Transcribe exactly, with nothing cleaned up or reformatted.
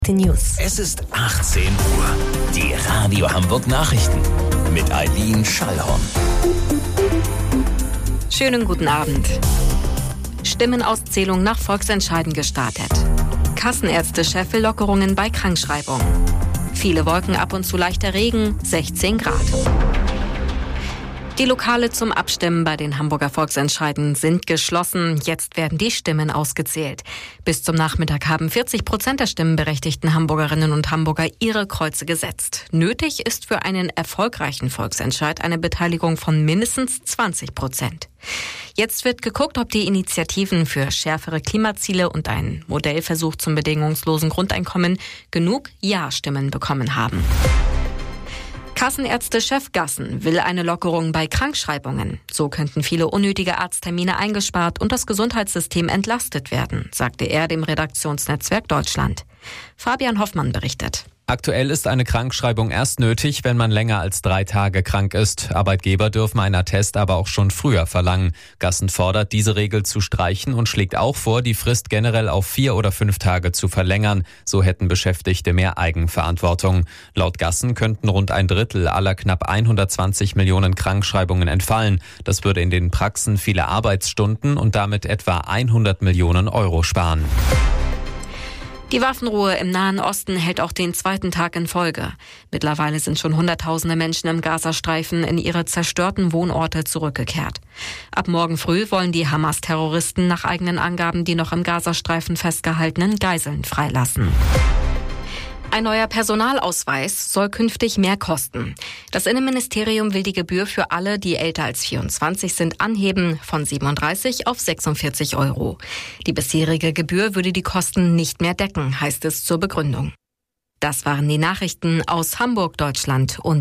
Die News. Es ist achtzehn Uhr. Die Radio Hamburg Nachrichten mit Eileen Schallhorn. Schönen guten Abend. Stimmenauszählung nach Volksentscheiden gestartet. Kassenärzte-Chef will Lockerungen bei Krankschreibung. Viele Wolken, ab und zu leichter Regen, sechzehn Grad. Die Lokale zum Abstimmen bei den Hamburger Volksentscheiden sind geschlossen. Jetzt werden die Stimmen ausgezählt. Bis zum Nachmittag haben vierzig Prozent der stimmberechtigten Hamburgerinnen und Hamburger ihre Kreuze gesetzt. Nötig ist für einen erfolgreichen Volksentscheid eine Beteiligung von mindestens zwanzig Prozent. Jetzt wird geguckt, ob die Initiativen für schärfere Klimaziele und ein Modellversuch zum bedingungslosen Grundeinkommen genug Ja-Stimmen bekommen haben. Kassenärzte-Chef Gassen will eine Lockerung bei Krankschreibungen. So könnten viele unnötige Arzttermine eingespart und das Gesundheitssystem entlastet werden, sagte er dem Redaktionsnetzwerk Deutschland. Fabian Hoffmann berichtet. Aktuell ist eine Krankschreibung erst nötig, wenn man länger als drei Tage krank ist. Arbeitgeber dürfen einen Attest aber auch schon früher verlangen. Gassen fordert, diese Regel zu streichen und schlägt auch vor, die Frist generell auf vier oder fünf Tage zu verlängern. So hätten Beschäftigte mehr Eigenverantwortung. Laut Gassen könnten rund ein Drittel aller knapp hundertzwanzig Millionen Krankschreibungen entfallen. Das würde in den Praxen viele Arbeitsstunden und damit etwa hundert Millionen Euro sparen. Die Waffenruhe im Nahen Osten hält auch den zweiten Tag in Folge. Mittlerweile sind schon Hunderttausende Menschen im Gazastreifen in ihre zerstörten Wohnorte zurückgekehrt. Ab morgen früh wollen die Hamas-Terroristen nach eigenen Angaben die noch im Gazastreifen festgehaltenen Geiseln freilassen. Ein neuer Personalausweis soll künftig mehr kosten. Das Innenministerium will die Gebühr für alle, die älter als vierundzwanzig sind, anheben von siebenunddreißig auf sechsundvierzig Euro. Die bisherige Gebühr würde die Kosten nicht mehr decken, heißt es zur Begründung. Das waren die Nachrichten aus Hamburg, Deutschland und